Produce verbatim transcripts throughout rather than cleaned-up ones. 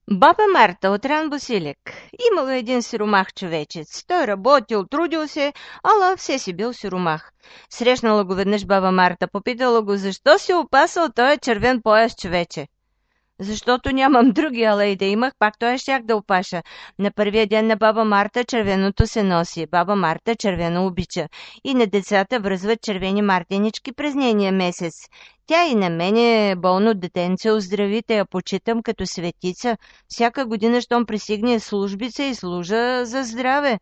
Баба Марта от ран Босилек. Имало един сиромах човечец. Той работил, трудил се, ала все си бил сиромах. Срещнала го веднъж баба Марта, попитала го, защо си опасал този червен пояс, човече. Защото нямам други, ала и да имах, пак той щях да опаша. На първия ден на баба Марта червеното се носи. Баба Марта червено обича. И на децата връзват червени мартенички през нейния месец. Тя и на мене болно детенце оздрави, те я почитам като светица. Всяка година, щом присигне службица и служа за здраве.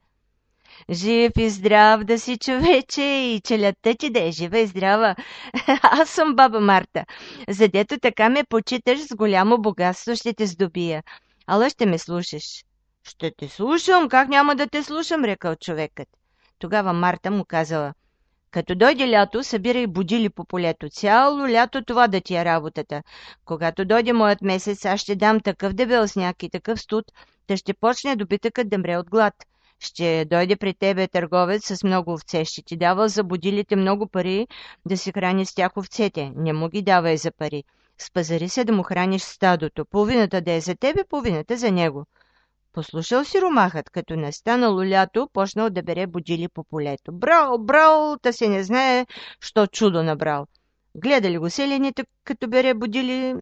Жив и здрав да си, човече, и челядта ти да е жива и здрава. Аз съм баба Марта. Задето така ме почиташ, с голямо богатство ще те здобия. Ала ще ме слушаш. Ще те слушам, как няма да те слушам, рекал човекът. Тогава Марта му казала, като дойде лято, събирай будили по полето. Цяло лято това да ти е работата. Когато дойде моят месец, аз ще дам такъв дебел сняг и такъв студ, да ще почне добитъкът да мре от глад. Ще дойде при тебе търговец с много овце, ще ти дава за будилите много пари да си храни с тях овцете. Не му ги давай за пари. Спазари се да му храниш стадото. Половината да е за тебе, половината за него. Послушал си ромахът, като настанало лято, почнал да бере будили по полето. Брал, брал, та се не знае, що чудо набрал. Гледали го селените, като бере будили,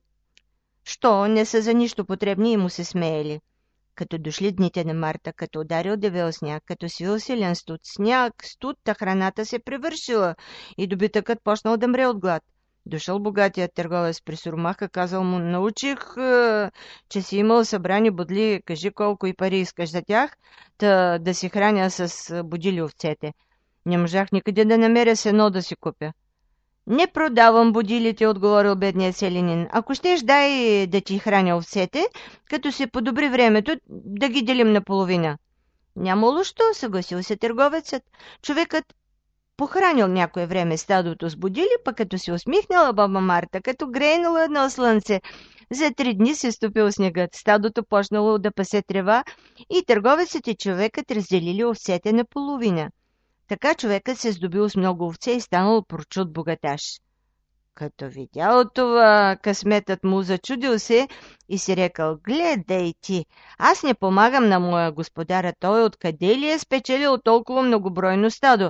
що не са за нищо потребни и му се смеели. Като дошли дните на Марта, като ударил дебел сняг, като свил силен студ, сняг, студ, та храната се превършила и добитъкът почнал да мре от глад. Дошъл богатият търговец при сурмаха, казал му, научих, е, че си имал събрани будли, кажи колко и пари искаш за тях, та да си храня с будили овцете. Не можах никъде да намеря с едно да си купя. Не продавам будилите, отговорил бедният селянин. Ако щеш, дай да ти храня овцете, като се подобри времето, да ги делим наполовина. Нямало що, съгласил се търговецът. Човекът похранил някое време стадото с будили, пък като се усмихнала баба Марта, като грейнало едно слънце. За три дни се стопил снегът, стадото почнало да пасе трева и търговецът и човекът разделили овцете наполовина. Така човекът се здобил с много овце и станал прочут богаташ. Като видял това, късметът му зачудил се и си рекал, гледай ти, аз не помагам на моя господара, той откъде ли е спечелил толкова многобройно стадо?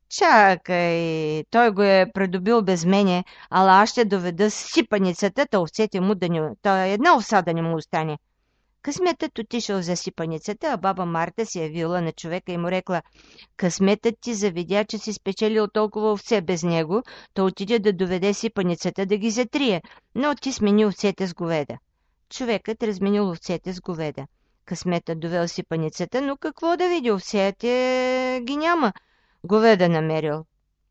Чакай, той го е придобил без мене, ала аз ще доведа сипаницата, та овцете му да не, та една овса да не му остане. Късметът отишъл за сипаницата, а баба Марта се явила на човека и му рекла, късметът ти завидя, че си спечелил толкова овце без него, то отиде да доведе сипаницата да ги затрие, но ти смени овцете с говеда. Човекът разменил овцете с говеда. Късметът довел сипаницата, но какво да види, овцете ги няма. Говеда намерил.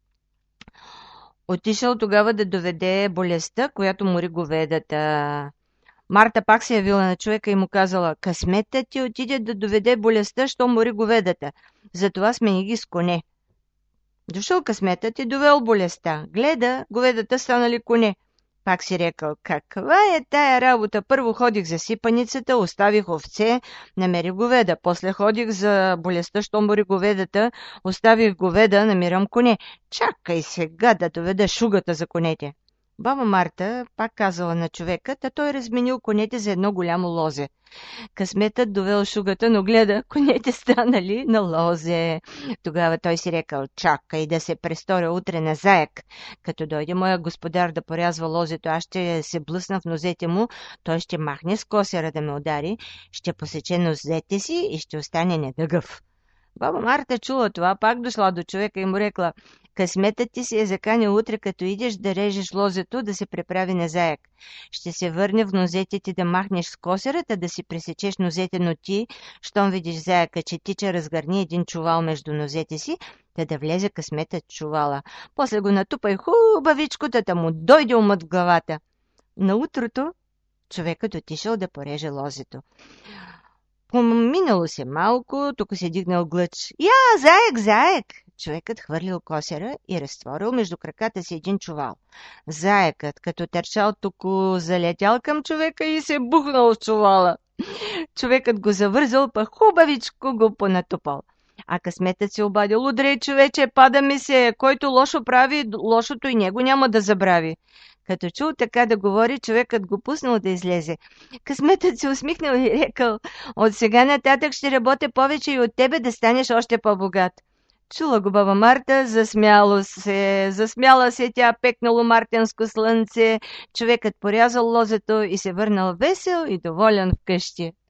Отишъл тогава да доведе болестта, която мори говедата. Марта пак се явила на човека и му казала, късметът ти отиде да доведе болестта, що мори говедата. Затова смени ги с коне. Дошъл късметът и довел болестта. Гледа, говедата станали коне. Пак си рекал, каква е тая работа? Първо ходих за сипаницата, оставих овце, намерих говеда. После ходих за болестта, що мори говедата, оставих говеда, намирам коне. Чакай сега да доведа шугата за конете. Баба Марта пак казала на човека, та той разменил конете за едно голямо лозе. Късметът довел шугата, но гледа, конете станали на лозе. Тогава той си рекал, чакай да се престоря утре на заек. Като дойде моя господар да порязва лозето, аз ще се блъсна в нозете му, той ще махне с косера да ме удари, ще посече нозете си и ще остане недъгъв. Баба Марта чула това, пак дошла до човека и му рекла, късметът ти се е заканил утре, като идеш да режеш лозето, да се преправи на заек. Ще се върне в нозете ти да махнеш с косерата, да си пресечеш нозете, но ти, щом видиш заека, че тича, разгърни един чувал между нозете си, да да влезе късметът в чувала. После го натупай хубавичко, да му дойде умът в главата. На утрото човекът отишъл да пореже лозето. Поминало се малко, тук се дигнал глъч. Я, заек, заек! Човекът хвърлил косера и разтворил между краката си един чувал. Заекът, като търчал тук, залетял към човека и се бухнал в чувала. Човекът го завързал, па хубавичко го понатупал. А късметът се обадил, удрей, човече, пада ми се, който лошо прави, лошото и него няма да забрави. Като чул така да говори, човекът го пуснал да излезе. Късметът се усмихнал и рекал: от сега нататък ще работя повече и от тебе да станеш още по-богат. Чула го баба Марта, засмяло се, засмяла се тя, пекнало мартенско слънце, човекът порязал лозето и се върнал весел и доволен вкъщи.